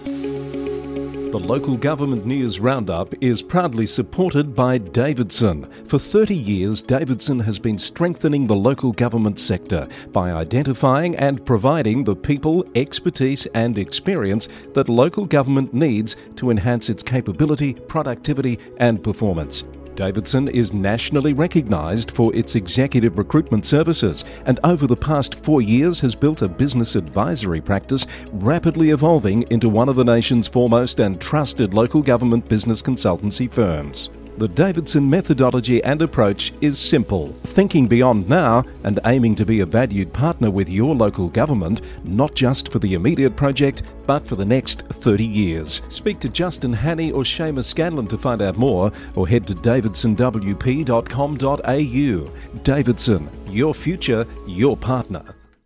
The Local Government News Roundup is proudly supported by Davidson. For 30 years, Davidson has been strengthening the local government sector by identifying and providing the people, expertise and experience that local government needs to enhance its capability, productivity and performance. Davidson is nationally recognised for its executive recruitment services and over the past 4 years has built a business advisory practice rapidly evolving into one of the nation's foremost and trusted local government business consultancy firms. The Davidson methodology and approach is simple, thinking beyond now and aiming to be a valued partner with your local government, not just for the immediate project, but for the next 30 years. Speak to Justin Hannay or Seamus Scanlon to find out more, or head to davidsonwp.com.au. Davidson, your future, your partner.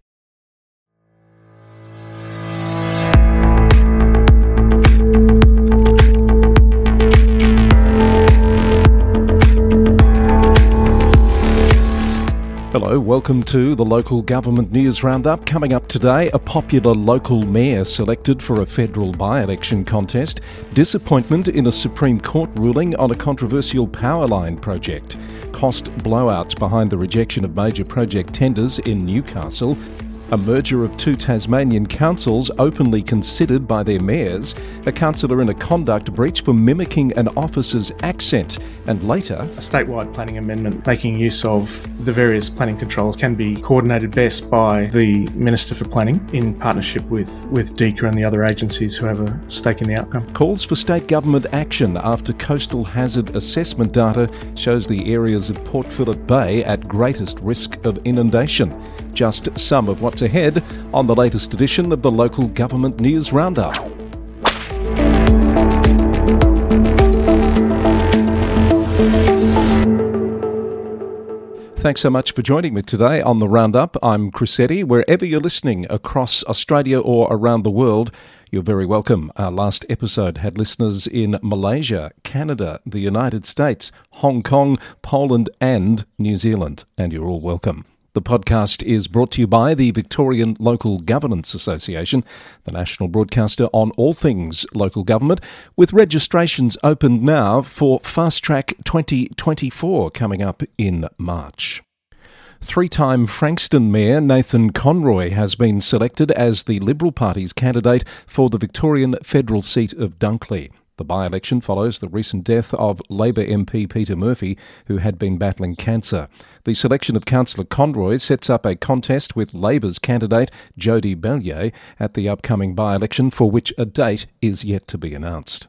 Hello, welcome to the Local Government News Roundup. Coming up today, a popular local mayor selected for a federal by-election contest, disappointment in a Supreme Court ruling on a controversial power line project, cost blowouts behind the rejection of major project tenders in Newcastle, a merger of two Tasmanian councils openly considered by their mayors, a councillor in a conduct breach for mimicking an officer's accent, and later, a statewide planning amendment making use of the various planning controls can be coordinated best by the Minister for Planning in partnership with DECA and the other agencies who have a stake in the outcome. Calls for state government action after coastal hazard assessment data shows the areas of Port Phillip Bay at greatest risk of inundation. Just some of what's ahead on the latest edition of the Local Government News Roundup. Thanks so much for joining me today on the Roundup. I'm Chris Eddy. Wherever you're listening across Australia or around the world, you're very welcome. Our last episode had listeners in Malaysia, Canada, the United States, Hong Kong, Poland and New Zealand, and you're all welcome. The podcast is brought to you by the Victorian Local Governance Association, the national broadcaster on all things local government, with registrations open now for Fast Track 2024 coming up in March. Three-time Frankston Mayor Nathan Conroy has been selected as the Liberal Party's candidate for the Victorian federal seat of Dunkley. The by-election follows the recent death of Labor MP Peter Murphy, who had been battling cancer. The selection of Councillor Conroy sets up a contest with Labor's candidate Jodie Bellier at the upcoming by-election, for which a date is yet to be announced.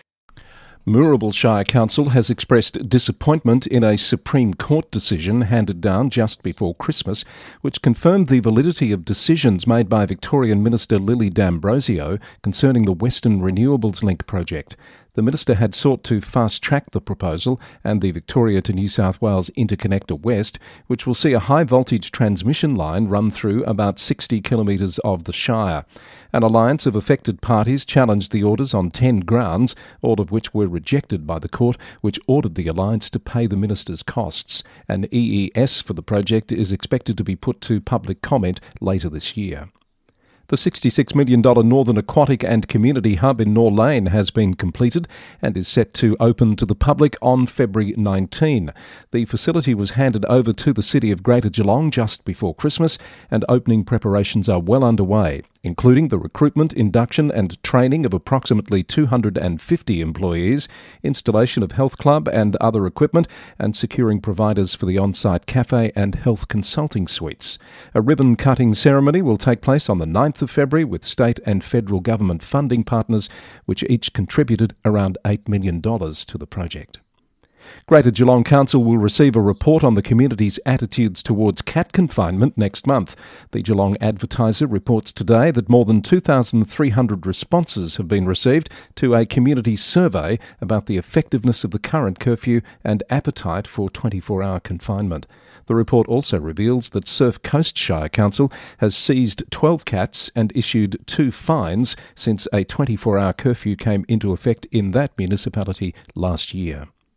Moorabool Shire Council has expressed disappointment in a Supreme Court decision handed down just before Christmas, which confirmed the validity of decisions made by Victorian Minister Lily D'Ambrosio concerning the Western Renewables Link project. The Minister had sought to fast-track the proposal and the Victoria to New South Wales Interconnector West, which will see a high-voltage transmission line run through about 60 kilometres of the Shire. An alliance of affected parties challenged the orders on 10 grounds, all of which were rejected by the court, which ordered the alliance to pay the Minister's costs. An EES for the project is expected to be put to public comment later this year. The $66 million Northern Aquatic and Community Hub in Nor Lane has been completed and is set to open to the public on February 19. The facility was handed over to the City of Greater Geelong just before Christmas, and opening preparations are well underway, including the recruitment, induction and training of approximately 250 employees, installation of health club and other equipment, and securing providers for the on-site cafe and health consulting suites. A ribbon-cutting ceremony will take place on the 9th of February with state and federal government funding partners, which each contributed around $8 million to the project. Greater Geelong Council will receive a report on the community's attitudes towards cat confinement next month. The Geelong Advertiser reports today that more than 2,300 responses have been received to a community survey about the effectiveness of the current curfew and appetite for 24-hour confinement. The report also reveals that Surf Coast Shire Council has seized 12 cats and issued 2 fines since a 24-hour curfew came into effect in that municipality last year.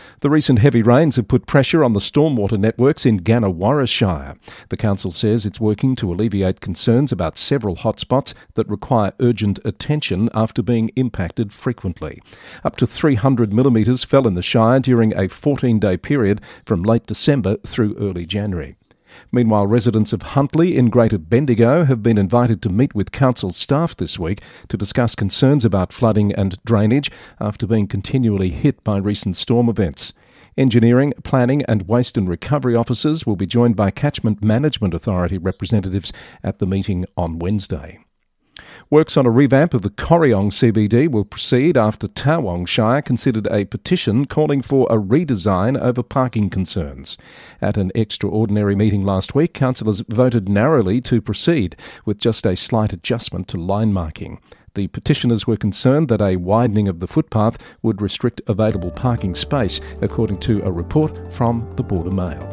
The recent heavy rains have put pressure on the stormwater networks in Gannawarra Shire. The council says it's working to alleviate concerns about several hotspots that require urgent attention after being impacted frequently. Up to 300 millimetres fell in the Shire during a 14-day period from late December through early January. Meanwhile, residents of Huntley in Greater Bendigo have been invited to meet with council staff this week to discuss concerns about flooding and drainage after being continually hit by recent storm events. Engineering, planning and waste and recovery officers will be joined by Catchment Management Authority representatives at the meeting on Wednesday. Works on a revamp of the Corryong CBD will proceed after Tawong Shire considered a petition calling for a redesign over parking concerns. At an extraordinary meeting last week, councillors voted narrowly to proceed with just a slight adjustment to line marking. The petitioners were concerned that a widening of the footpath would restrict available parking space, according to a report from the Border Mail.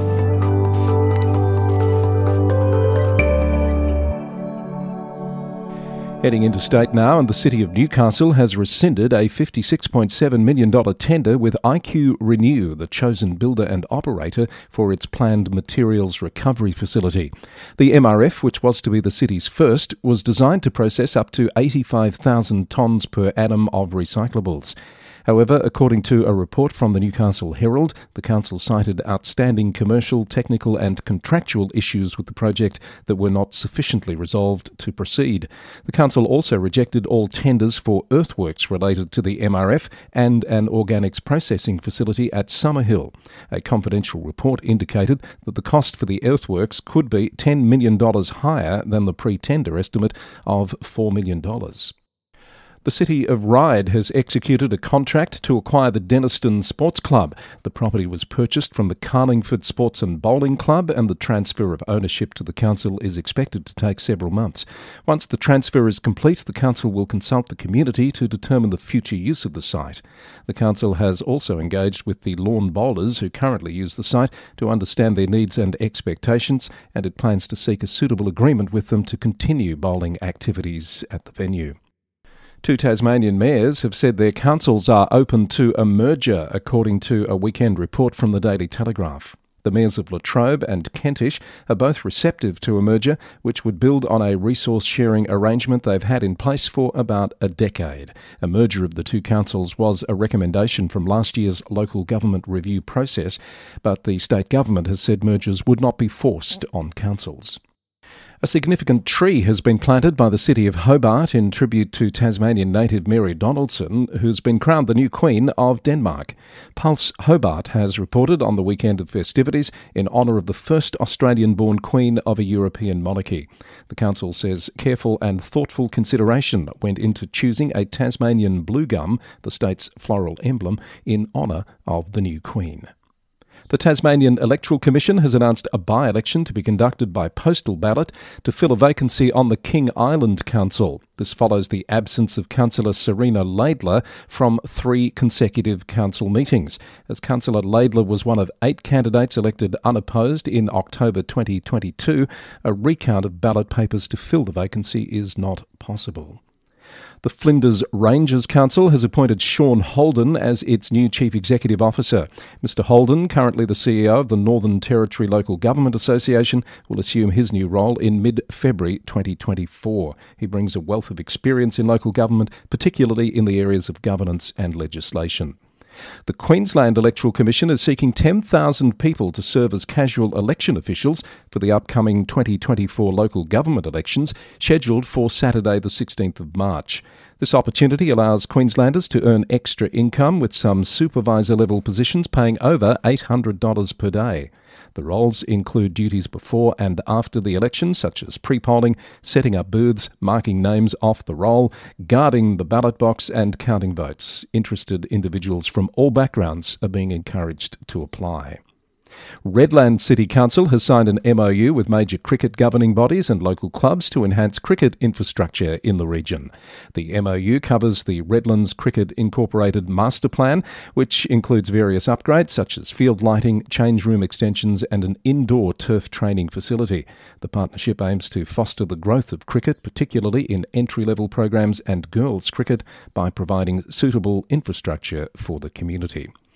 Heading interstate now, and the City of Newcastle has rescinded a $56.7 million tender with IQ Renew, the chosen builder and operator for its planned materials recovery facility. The MRF, which was to be the city's first, was designed to process up to 85,000 tonnes per annum of recyclables. However, according to a report from the Newcastle Herald, the council cited outstanding commercial, technical and contractual issues with the project that were not sufficiently resolved to proceed. The council also rejected all tenders for earthworks related to the MRF and an organics processing facility at Summerhill. A confidential report indicated that the cost for the earthworks could be $10 million higher than the pre-tender estimate of $4 million. The City of Ryde has executed a contract to acquire the Denniston Sports Club. The property was purchased from the Carlingford Sports and Bowling Club, and the transfer of ownership to the council is expected to take several months. Once the transfer is complete, the council will consult the community to determine the future use of the site. The council has also engaged with the lawn bowlers who currently use the site to understand their needs and expectations, and it plans to seek a suitable agreement with them to continue bowling activities at the venue. Two Tasmanian mayors have said their councils are open to a merger, according to a weekend report from the Daily Telegraph. The mayors of Latrobe and Kentish are both receptive to a merger, which would build on a resource-sharing arrangement they've had in place for about a decade. A merger of the two councils was a recommendation from last year's local government review process, but the state government has said mergers would not be forced on councils. A significant tree has been planted by the City of Hobart in tribute to Tasmanian native Mary Donaldson, who's been crowned the new Queen of Denmark. Pulse Hobart has reported on the weekend of festivities in honour of the first Australian-born Queen of a European monarchy. The council says careful and thoughtful consideration went into choosing a Tasmanian blue gum, the state's floral emblem, in honour of the new Queen. The Tasmanian Electoral Commission has announced a by-election to be conducted by postal ballot to fill a vacancy on the King Island Council. This follows the absence of Councillor Serena Laidler from 3 consecutive council meetings, as Councillor Laidler was one of 8 candidates elected unopposed in October 2022. A recount of ballot papers to fill the vacancy is not possible. The Flinders Rangers Council has appointed Sean Holden as its new Chief Executive Officer. Mr Holden, currently the CEO of the Northern Territory Local Government Association, will assume his new role in mid-February 2024. He brings a wealth of experience in local government, particularly in the areas of governance and legislation. The Queensland Electoral Commission is seeking 10,000 people to serve as casual election officials for the upcoming 2024 local government elections, scheduled for Saturday the 16th of March. This opportunity allows Queenslanders to earn extra income, with some supervisor-level positions paying over $800 per day. The roles include duties before and after the election, such as pre-polling, setting up booths, marking names off the roll, guarding the ballot box and counting votes. Interested individuals from all backgrounds are being encouraged to apply. Redland City Council has signed an MOU with major cricket governing bodies and local clubs to enhance cricket infrastructure in the region. The MOU covers the Redlands Cricket Incorporated Master Plan, which includes various upgrades such as field lighting, change room extensions and an indoor turf training facility. The partnership aims to foster the growth of cricket, particularly in entry-level programs and girls cricket, by providing suitable infrastructure for the community.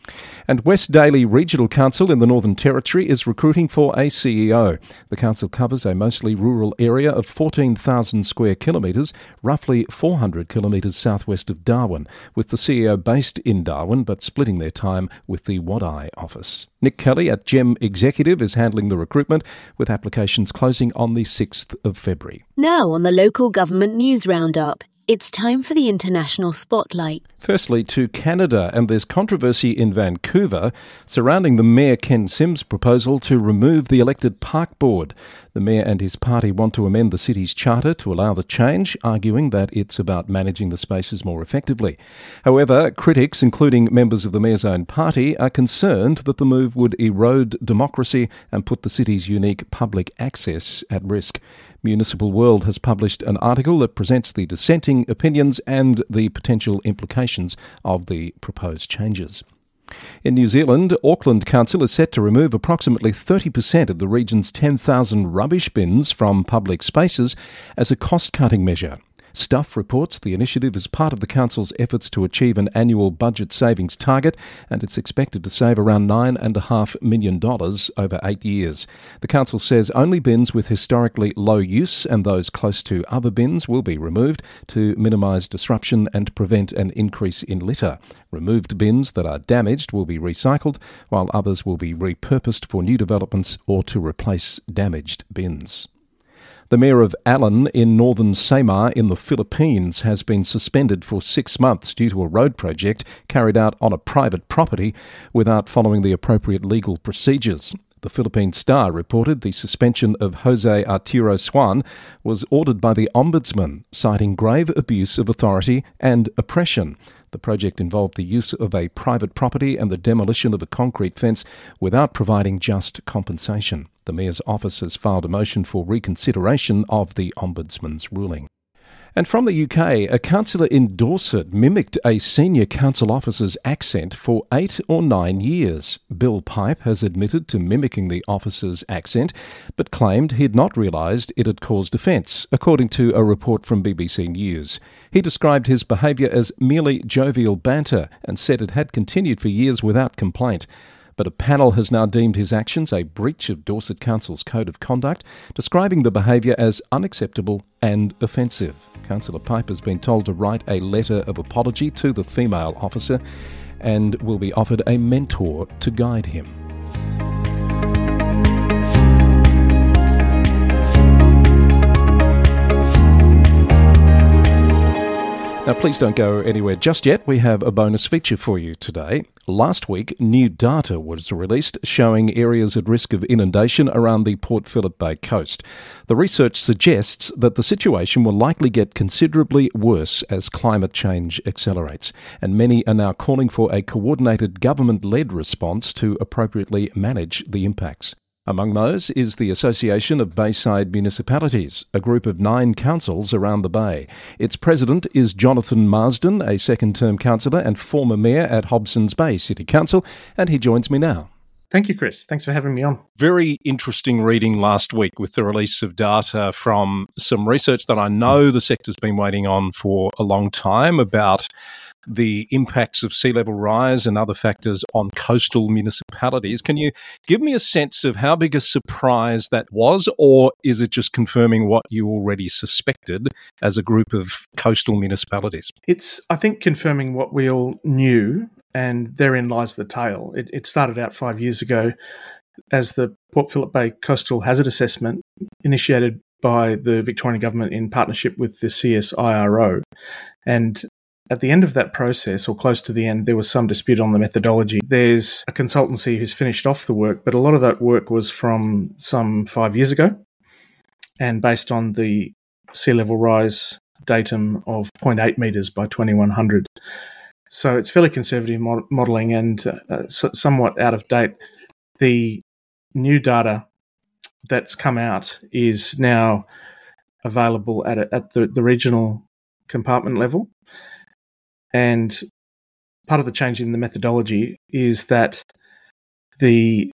And West Daly Regional Council in the Northern Territory is recruiting for a CEO. The council covers a mostly rural area of 14,000 square kilometres, roughly 400 kilometres southwest of Darwin, with the CEO based in Darwin but splitting their time with the Wadeye office. Nick Kelly at GEM Executive is handling the recruitment, with applications closing on the 6th of February. Now on the local government news roundup. It's time for the International Spotlight. Firstly, to Canada, and there's controversy in Vancouver surrounding the Mayor Ken Sims' proposal to remove the elected park board. The Mayor and his party want to amend the city's charter to allow the change, arguing that it's about managing the spaces more effectively. However, critics, including members of the Mayor's own party, are concerned that the move would erode democracy and put the city's unique public access at risk. Municipal World has published an article that presents the dissenting opinions and the potential implications of the proposed changes. In New Zealand, Auckland Council is set to remove approximately 30% of the region's 10,000 rubbish bins from public spaces as a cost-cutting measure. Stuff reports the initiative is part of the council's efforts to achieve an annual budget savings target, and it's expected to save around $9.5 million over 8 years. The council says only bins with historically low use and those close to other bins will be removed to minimise disruption and prevent an increase in litter. Removed bins that are damaged will be recycled, while others will be repurposed for new developments or to replace damaged bins. The Mayor of Alan in northern Samar in the Philippines has been suspended for 6 months due to a road project carried out on a private property without following the appropriate legal procedures. The Philippine Star reported the suspension of Jose Arturo Swan was ordered by the Ombudsman, citing grave abuse of authority and oppression. The project involved the use of a private property and the demolition of a concrete fence without providing just compensation. The Mayor's office has filed a motion for reconsideration of the Ombudsman's ruling. And from the UK, a councillor in Dorset mimicked a senior council officer's accent for 8 or 9 years. Bill Pipe has admitted to mimicking the officer's accent, but claimed he had not realised it had caused offence, according to a report from BBC News. He described his behaviour as merely jovial banter and said it had continued for years without complaint. But a panel has now deemed his actions a breach of Dorset Council's Code of Conduct, describing the behaviour as unacceptable and offensive. Councillor Pipe has been told to write a letter of apology to the female officer and will be offered a mentor to guide him. Now, please don't go anywhere just yet. We have a bonus feature for you today. Last week, new data was released showing areas at risk of inundation around the Port Phillip Bay coast. The research suggests that the situation will likely get considerably worse as climate change accelerates, and many are now calling for a coordinated government-led response to appropriately manage the impacts. Among those is the Association of Bayside Municipalities, a group of 9 councils around the Bay. Its president is Jonathan Marsden, a second-term councillor and former mayor at Hobsons Bay City Council, and he joins me now. Thank you, Chris. Thanks for having me on. Very interesting reading last week with the release of data from some research that I know the sector's been waiting on for a long time about the impacts of sea level rise and other factors on coastal municipalities. Can you give me a sense of how big a surprise that was, or is it just confirming what you already suspected as a group of coastal municipalities? It's, I think, confirming what we all knew, and therein lies the tale. It started out 5 years ago as the Port Phillip Bay Coastal Hazard Assessment initiated by the Victorian Government in partnership with the CSIRO. And at the end of that process, or close to the end, there was some dispute on the methodology. There's a consultancy who's finished off the work, but a lot of that work was from some 5 years ago and based on the sea level rise datum of 0.8 metres by 2100. So it's fairly conservative modelling and somewhat out of date. The new data that's come out is now available at the regional compartment level. And part of the change in the methodology is that the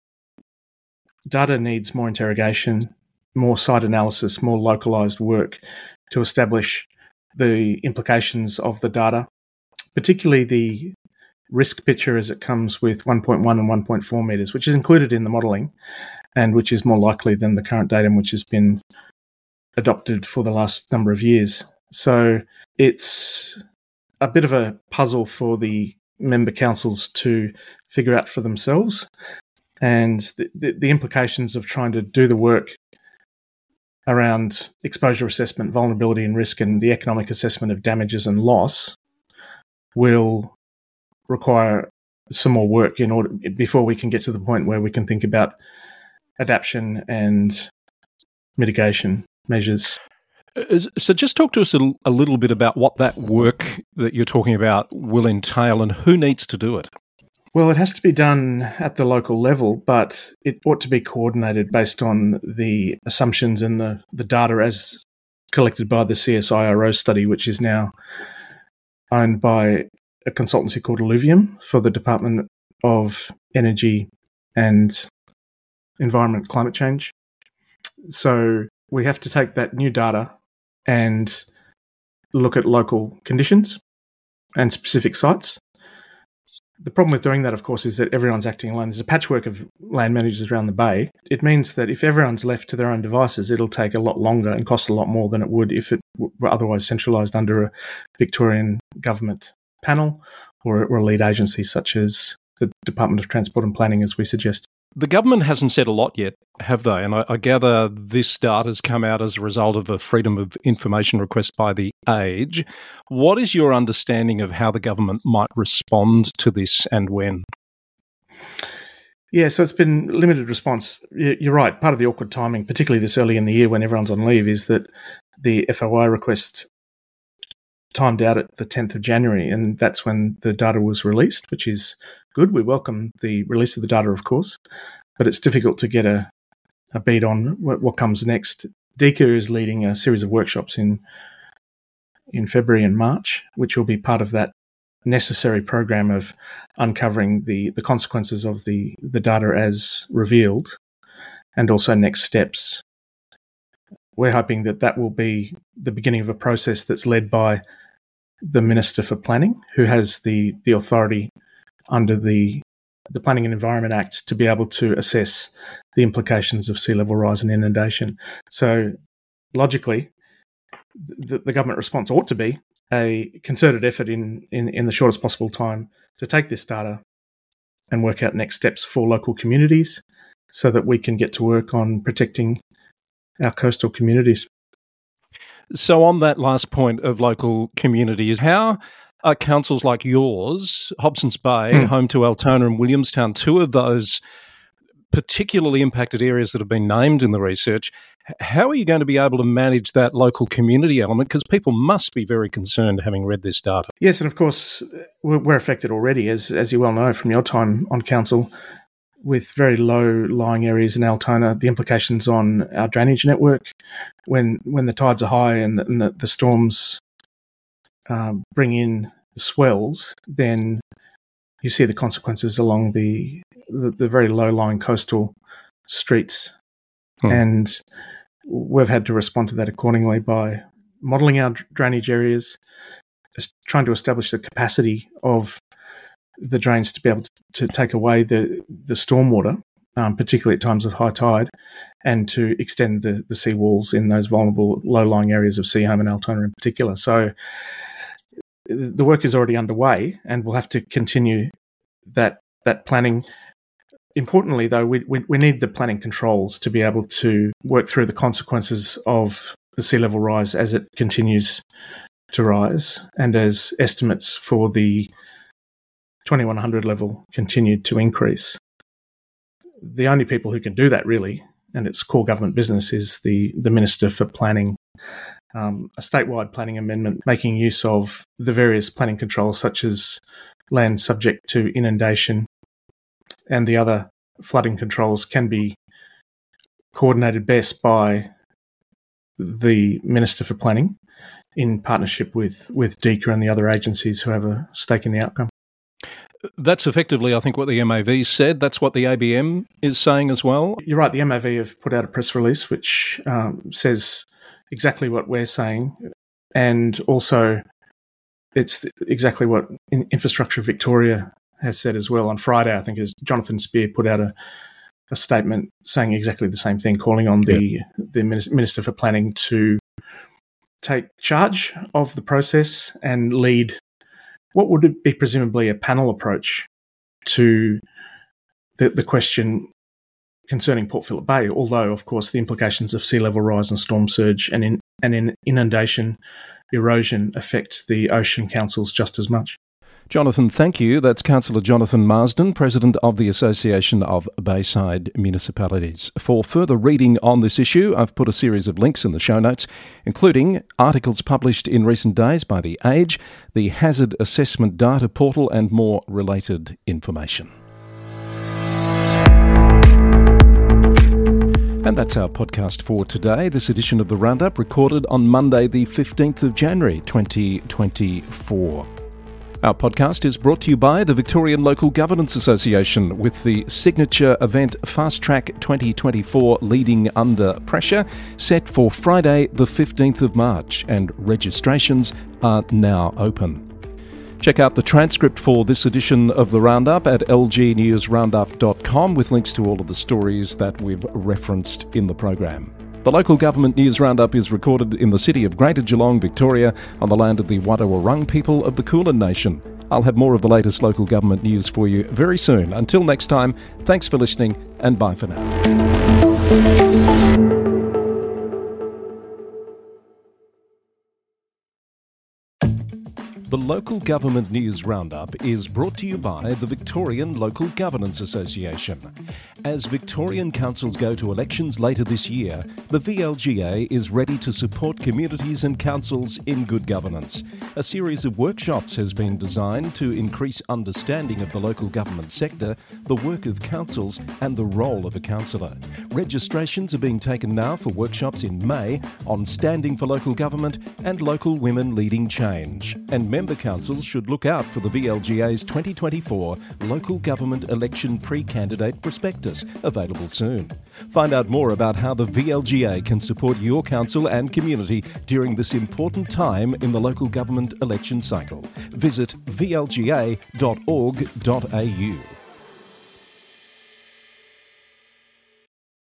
data needs more interrogation, more site analysis, more localised work to establish the implications of the data, particularly the risk picture as it comes with 1.1 and 1.4 metres, which is included in the modelling and which is more likely than the current datum, which has been adopted for the last number of years. So it's a bit of a puzzle for the member councils to figure out for themselves, and the implications of trying to do the work around exposure assessment, vulnerability and risk, and the economic assessment of damages and loss will require some more work in order before we can get to the point where we can think about adaptation and mitigation measures. So just talk to us a little bit about what that work that you're talking about will entail and who needs to do it. Well, it has to be done at the local level, but it ought to be coordinated based on the assumptions and the data as collected by the CSIRO study, which is now owned by a consultancy called Alluvium for the Department of Energy and Environment Climate Change. So we have to take that new data and look at local conditions and specific sites. The problem with doing that, of course, is that everyone's acting alone. There's a patchwork of land managers around the bay. It means that if everyone's left to their own devices, it'll take a lot longer and cost a lot more than it would if it were otherwise centralised under a Victorian government panel or a lead agency such as the Department of Transport and Planning, as we suggest. The government hasn't said a lot yet, have they? And I gather this data has come out as a result of a Freedom of Information request by The Age. What is your understanding of how the government might respond to this and when? Yeah, so it's been limited response. You're right. Part of the awkward timing, particularly this early in the year when everyone's on leave, is that the FOI request timed out at the 10th of January, and that's when the data was released, which is good. We welcome the release of the data, of course, but it's difficult to get a beat on what comes next. DECA is leading a series of workshops in February and March, which will be part of that necessary program of uncovering the consequences of the data as revealed and also next steps. We're hoping that will be the beginning of a process that's led by the Minister for Planning, who has the authority under the Planning and Environment Act to be able to assess the implications of sea level rise and inundation. So logically, the government response ought to be a concerted effort in the shortest possible time to take this data and work out next steps for local communities so that we can get to work on protecting our coastal communities. So on that last point of local communities, how are councils like yours, Hobsons Bay, home to Altona and Williamstown, two of those particularly impacted areas that have been named in the research, how are you going to be able to manage that local community element? Because people must be very concerned having read this data. Yes, and of course, we're affected already, as you well know from your time on council, with very low-lying areas in Altona, the implications on our drainage network when the tides are high and the storms bring in swells, then you see the consequences along the very low-lying coastal streets. And we've had to respond to that accordingly by modelling our drainage areas, just trying to establish the capacity of the drains to be able to take away the stormwater, particularly at times of high tide, and to extend the sea walls in those vulnerable low-lying areas of Seaholme and Altona in particular. So the work is already underway, and we'll have to continue that planning. Importantly, though, we need the planning controls to be able to work through the consequences of the sea level rise as it continues to rise, and as estimates for the 2100 level continued to increase. The only people who can do that, really, and it's core government business, is the Minister for Planning. A statewide planning amendment making use of the various planning controls such as land subject to inundation and the other flooding controls can be coordinated best by the Minister for Planning in partnership with DECA and the other agencies who have a stake in the outcome. That's effectively, I think, what the MAV said. That's what the ABM is saying as well. You're right. The MAV have put out a press release which says exactly what we're saying, and also it's exactly what Infrastructure Victoria has said as well. On Friday, I think, as Jonathan Spear put out a statement saying exactly the same thing, calling on the Minister for Planning to take charge of the process and lead what would be presumably a panel approach to the question concerning Port Phillip Bay, although, of course, the implications of sea level rise and storm surge and inundation erosion affect the ocean councils just as much. Jonathan, thank you. That's Councillor Jonathan Marsden, President of the Association of Bayside Municipalities. For further reading on this issue, I've put a series of links in the show notes, including articles published in recent days by The Age, the Hazard Assessment Data Portal, and more related information. And that's our podcast for today. This edition of The Roundup recorded on Monday the 15th of January 2024. Our podcast is brought to you by the Victorian Local Governance Association with the signature event Fast Track 2024 Leading Under Pressure set for Friday the 15th of March, and registrations are now open. Check out the transcript for this edition of The Roundup at lgnewsroundup.com with links to all of the stories that we've referenced in the program. The Local Government News Roundup is recorded in the city of Greater Geelong, Victoria, on the land of the Wadawurrung people of the Kulin Nation. I'll have more of the latest local government news for you very soon. Until next time, thanks for listening and bye for now. The Local Government News Roundup is brought to you by the Victorian Local Governance Association. As Victorian councils go to elections later this year, the VLGA is ready to support communities and councils in good governance. A series of workshops has been designed to increase understanding of the local government sector, the work of councils and the role of a councillor. Registrations are being taken now for workshops in May on standing for local government and local women leading change. And member councils should look out for the VLGA's 2024 Local Government Election Pre-Candidate Prospectus, available soon. Find out more about how the VLGA can support your council and community during this important time in the local government election cycle. Visit vlga.org.au.